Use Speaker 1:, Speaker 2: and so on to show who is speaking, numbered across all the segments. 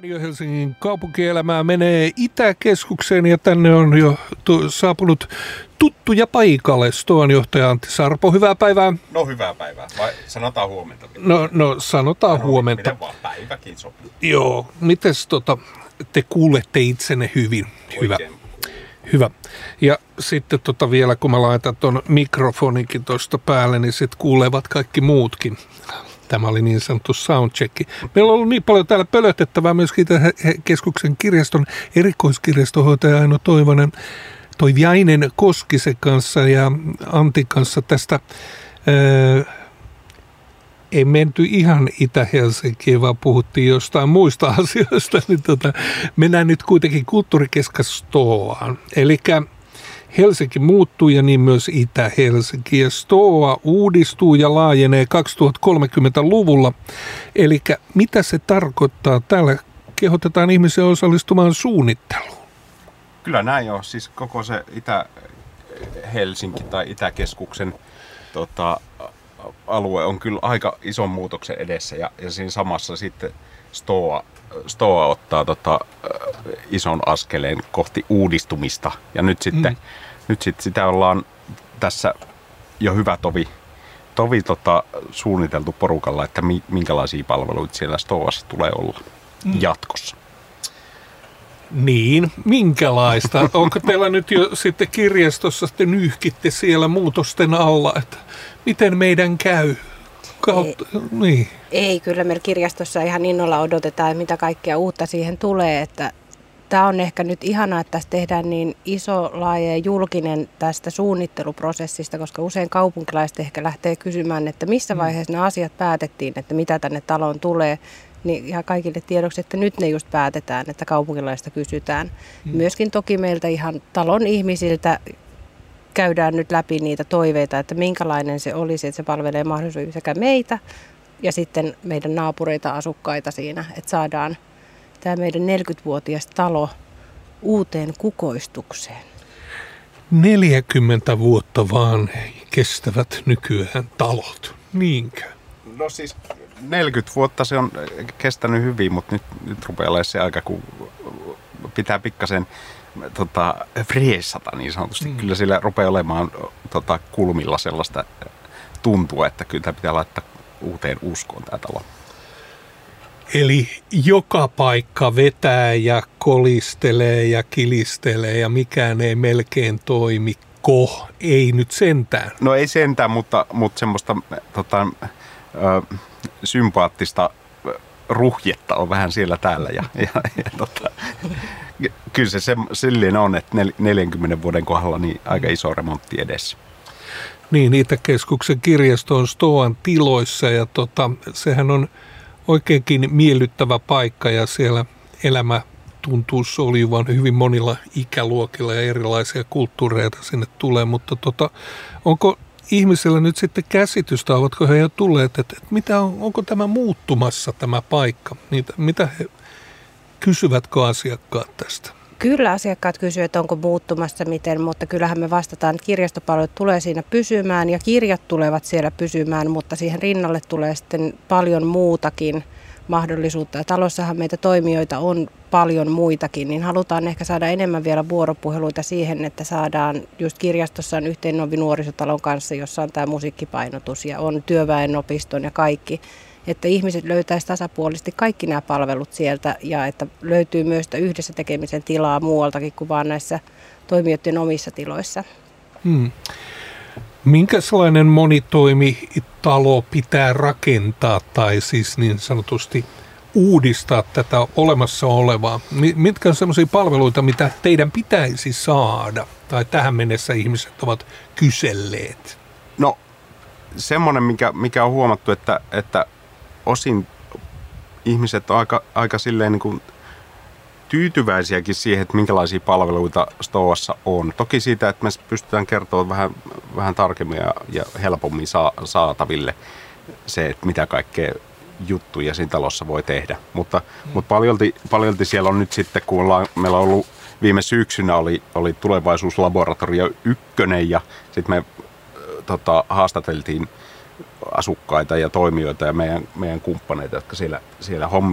Speaker 1: Radio Helsingin kaupunkielämää menee Itäkeskukseen ja tänne on jo saapunut tuttuja paikalle. Stoan johtaja Antti Sarpo, hyvää päivää.
Speaker 2: No hyvää päivää, vai sanotaan huomenta?
Speaker 1: No sanotaan huomenta.
Speaker 2: Miten vaan, päiväkin sopii.
Speaker 1: Joo, mites te kuulette itsenne hyvin? Hyvä. Hyvä. Ja sitten vielä kun mä laitan ton mikrofoninkin tuosta päälle, niin sitten kuulevat kaikki muutkin. Tämä oli niin sanottu soundcheck. Meillä on ollut niin paljon täällä pölötettävää myöskin keskuksen kirjaston erikoiskirjastohoitaja Aino Toiviainen Koskisen kanssa ja Antin kanssa tästä. Ei menty ihan Itä-Helsinkiin, vaan puhuttiin jostain muista asioista. Niin mennään nyt kuitenkin kulttuurikeskus Stoaan. Eli Helsinki muuttuu ja niin myös Itä-Helsinki. Ja Stoa uudistuu ja laajenee 2030-luvulla. Eli mitä se tarkoittaa? Täällä kehotetaan ihmisiä osallistumaan suunnitteluun.
Speaker 2: Kyllä näin on. Siis koko se Itä-Helsinki tai Itäkeskuksen alue on kyllä aika ison muutoksen edessä. Ja siinä samassa sitten Stoa ottaa ison askeleen kohti uudistumista. Ja nyt sitten sitä ollaan tässä jo hyvä tovi suunniteltu porukalla, että minkälaisia palveluita siellä Stoassa tulee olla jatkossa.
Speaker 1: Niin, minkälaista? Onko teillä nyt jo sitten kirjastossa sitten nyyhkitte siellä muutosten alla, että miten meidän käy? Niin.
Speaker 3: Ei, kyllä meillä kirjastossa ihan innolla odotetaan, mitä kaikkea uutta siihen tulee. Että tämä on ehkä nyt ihanaa, että tässä tehdään niin iso, laaja ja julkinen tästä suunnitteluprosessista, koska usein kaupunkilaiset ehkä lähtee kysymään, että missä vaiheessa nämä asiat päätettiin, että mitä tänne taloon tulee. Niin ihan kaikille tiedoksi, että nyt ne just päätetään, että kaupunkilaista kysytään. Myöskin toki meiltä ihan talon ihmisiltä käydään nyt läpi niitä toiveita, että minkälainen se olisi, että se palvelee mahdollisuus sekä meitä ja sitten meidän naapureita, asukkaita siinä, että saadaan tämä meidän 40-vuotias talo uuteen kukoistukseen.
Speaker 1: 40 vuotta vaan kestävät nykyään talot, niinkö?
Speaker 2: No siis 40 vuotta se on kestänyt hyvin, mutta nyt rupeaa olemaan se aika, kun pitää pikkasen freesata niin sanotusti. Kyllä sillä rupeaa olemaan kulmilla sellaista tuntua, että kyllä tämä pitää laittaa uuteen uskoon tämä talo.
Speaker 1: Eli joka paikka vetää ja kolistelee ja kilistelee ja mikään ei melkein toimi. Ei nyt sentään.
Speaker 2: No ei sentään, mutta semmoista sympaattista ruhjetta on vähän siellä täällä. Kyllä se silleen on, että 40 vuoden kohdalla niin aika iso remontti edessä.
Speaker 1: Niin, Itäkeskuksen kirjasto on Stoan tiloissa ja sehän on oikeinkin miellyttävä paikka ja siellä elämä tuntuu solivan hyvin monilla ikäluokilla ja erilaisia kulttuureita sinne tulee, mutta onko ihmisillä nyt sitten käsitystä, ovatko he jo tulleet, että onko tämä muuttumassa tämä paikka? Mitä he kysyvätkö asiakkaat tästä?
Speaker 3: Kyllä asiakkaat kysyvät, että onko muuttumassa miten, mutta kyllähän me vastataan, että kirjastopalvelut tulee siinä pysymään ja kirjat tulevat siellä pysymään, mutta siihen rinnalle tulee sitten paljon muutakin mahdollisuutta. Ja talossahan meitä toimijoita on paljon muitakin, niin halutaan ehkä saada enemmän vielä vuoropuheluita siihen, että saadaan just kirjastossa on Yhteennovi nuorisotalon kanssa, jossa on tämä musiikkipainotus ja on työväenopiston ja kaikki. Että ihmiset löytäisivät tasapuolisesti kaikki nämä palvelut sieltä ja että löytyy myös yhdessä tekemisen tilaa muualtakin kuin vaan näissä toimijoiden omissa tiloissa.
Speaker 1: Minkälainen monitoimitalo pitää rakentaa tai siis niin sanotusti uudistaa tätä olemassa olevaa? Mitkä on sellaisia palveluita, mitä teidän pitäisi saada tai tähän mennessä ihmiset ovat kyselleet?
Speaker 2: No semmoinen, mikä on huomattu, että osin ihmiset on aika silleen niin kuin tyytyväisiäkin siihen, että minkälaisia palveluita Stoassa on. Toki siitä, että me pystytään kertoa vähän tarkemmin ja helpommin saataville se, että mitä kaikkea juttuja siinä talossa voi tehdä. Mutta paljolti siellä on nyt sitten, kun meillä on ollut viime syksynä oli tulevaisuuslaboratorio 1 ja sitten me haastateltiin asukkaita ja toimijoita ja meidän kumppaneita, jotka siellä hommia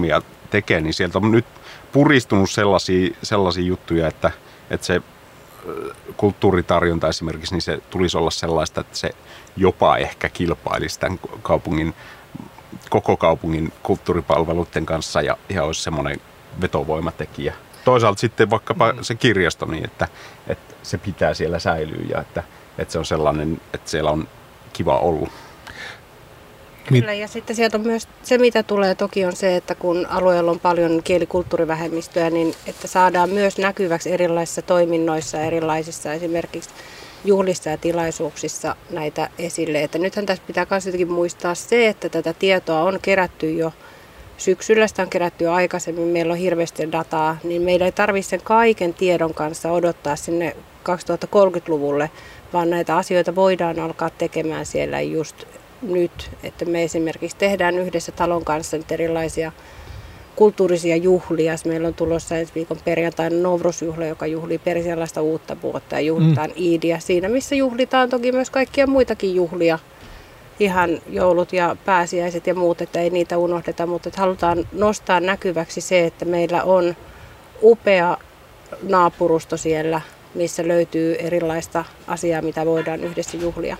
Speaker 2: tekee, niin sieltä on nyt puristunut sellaisia juttuja, että se kulttuuritarjonta esimerkiksi, niin se tulisi olla sellaista, että se jopa ehkä kilpailisi tämän koko kaupungin kulttuuripalveluiden kanssa ja olisi semmoinen vetovoimatekijä. Toisaalta sitten vaikkapa se kirjasto niin, että se pitää siellä säilyä ja että se on sellainen, että siellä on kiva olla.
Speaker 3: Kyllä, ja sitten sieltä on myös se, mitä tulee toki on se, että kun alueella on paljon kielikulttuurivähemmistöjä, niin että saadaan myös näkyväksi erilaisissa toiminnoissa, erilaisissa esimerkiksi juhlissa ja tilaisuuksissa näitä esille. Että nythän tässä pitää myös jotenkin muistaa se, että tätä tietoa on kerätty jo syksyllä, sitä on kerätty jo aikaisemmin, meillä on hirveästi dataa, niin meillä ei tarvitse sen kaiken tiedon kanssa odottaa sinne 2030-luvulle, vaan näitä asioita voidaan alkaa tekemään siellä just nyt, että me esimerkiksi tehdään yhdessä talon kanssa nyt erilaisia kulttuurisia juhlia. Meillä on tulossa ensi viikon perjantaina Nowruz-juhla, joka juhlii persialaista uutta vuotta ja juhlitaan Iidiä siinä, missä juhlitaan toki myös kaikkia muitakin juhlia, ihan joulut ja pääsiäiset ja muut, että ei niitä unohdeta, mutta että halutaan nostaa näkyväksi se, että meillä on upea naapurusto siellä, missä löytyy erilaista asiaa, mitä voidaan yhdessä juhlia.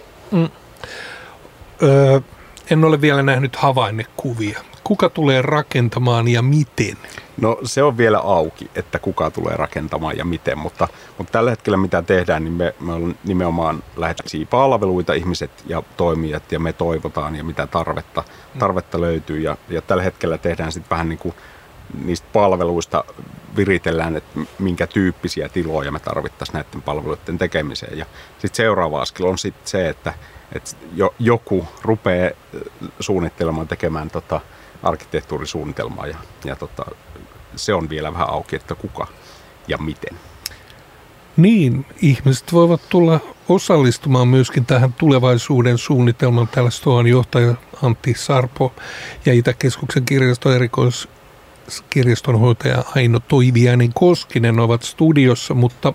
Speaker 1: En ole vielä nähnyt havainnekuvia. Kuka tulee rakentamaan ja miten?
Speaker 2: No se on vielä auki, että kuka tulee rakentamaan ja miten, mutta tällä hetkellä mitä tehdään, niin me on nimenomaan lähetyksiä palveluita, ihmiset ja toimijat ja me toivotaan ja mitä tarvetta löytyy ja tällä hetkellä tehdään sitten vähän niin kuin niistä palveluista viritellään, että minkä tyyppisiä tiloja me tarvittaisiin näiden palveluiden tekemiseen ja sitten seuraava askel on sitten se, että joku rupeaa suunnittelemaan, tekemään arkkitehtuurisuunnitelmaa ja se on vielä vähän auki, että kuka ja miten.
Speaker 1: Niin, ihmiset voivat tulla osallistumaan myöskin tähän tulevaisuuden suunnitelmaan. Täällä STOAn johtaja Antti Sarpo ja Itäkeskuksen kirjaston erikoiskirjastonhoitaja Aino Toiviainen-Koskinen ovat studiossa, mutta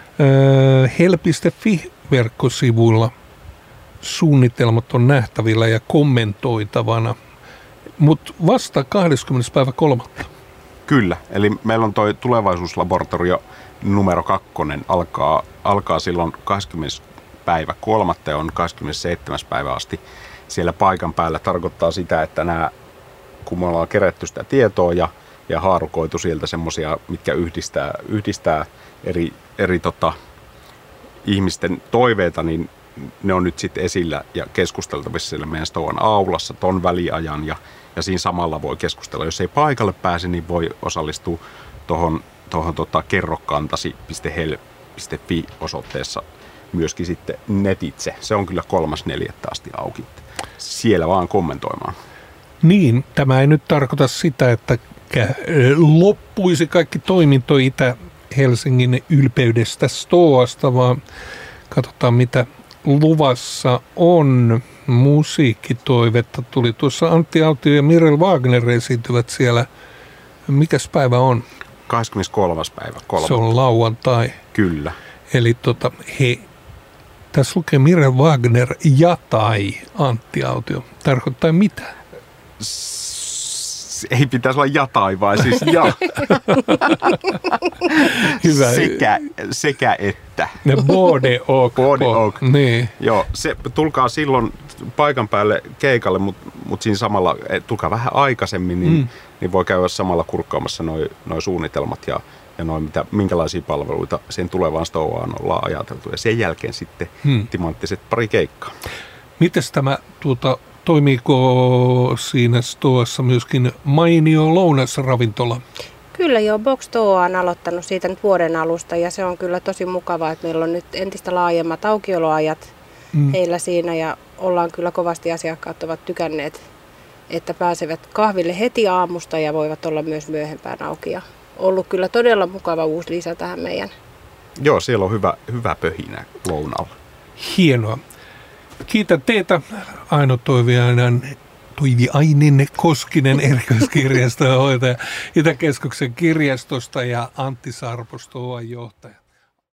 Speaker 1: hel.fi-verkkosivuilla suunnitelmat on nähtävillä ja kommentoitavana, mutta vasta 20.3.
Speaker 2: Kyllä, eli meillä on tuo tulevaisuuslaboratorio numero 2 alkaa silloin 20.3. ja on 27. päivä asti siellä paikan päällä. Tarkoittaa sitä, että kun me ollaan kerätty sitä tietoa ja haarukoitu sieltä semmoisia, mitkä yhdistää eri ihmisten toiveita, niin ne on nyt sitten esillä ja keskusteltavissa siellä meidän STOAn aulassa ton väliajan ja siinä samalla voi keskustella. Jos ei paikalle pääse, niin voi osallistua tuohon kerrokantasi.hel.fi osoitteessa myöskin sitten netitse. Se on kyllä 3.4. asti auki. Siellä vaan kommentoimaan.
Speaker 1: Niin, tämä ei nyt tarkoita sitä, että loppuisi kaikki toiminto Itä-Helsingin ylpeydestä STOAsta, vaan katsotaan mitä luvassa on. Musiikkitoivetta tuli. Tuossa Antti Autio ja Mirel Wagner esiintyvät siellä. Mikäs päivä on?
Speaker 2: 23. päivä. 3.
Speaker 1: Se on lauantai.
Speaker 2: Kyllä.
Speaker 1: Eli tässä lukee Mirel Wagner ja tai Antti Autio. Tarkoittaa mitä?
Speaker 2: Ei pitäisi olla ja tai, vai siis ja.
Speaker 1: Hyvä.
Speaker 2: Sekä että.
Speaker 1: Bode ok. Niin.
Speaker 2: Joo, tulkaa silloin paikan päälle keikalle, mutta siinä samalla, tulkaa vähän aikaisemmin, niin voi käydä samalla kurkkaamassa noi suunnitelmat ja minkälaisia palveluita sen tulevaan STOAan ollaan ajateltu. Ja sen jälkeen sitten timanttiset pari keikkaa.
Speaker 1: Mites tämä toimiiko siinä STOAssa myöskin mainio lounasravintola?
Speaker 3: Kyllä joo, Box STOA on aloittanut siitä nyt vuoden alusta ja se on kyllä tosi mukavaa, että meillä on nyt entistä laajemmat aukioloajat heillä siinä ja ollaan kyllä kovasti asiakkaat ovat tykänneet, että pääsevät kahville heti aamusta ja voivat olla myös myöhempään auki ja ollut kyllä todella mukava uusi lisä tähän meidän.
Speaker 2: Joo, siellä on hyvä pöhinä lounalla.
Speaker 1: Hienoa. Kiitän teitä Aino Toiviainen-Koskinen erikoiskirjastonhoitaja Itäkeskuksen kirjastosta ja Antti Sarpo STOAn johtaja.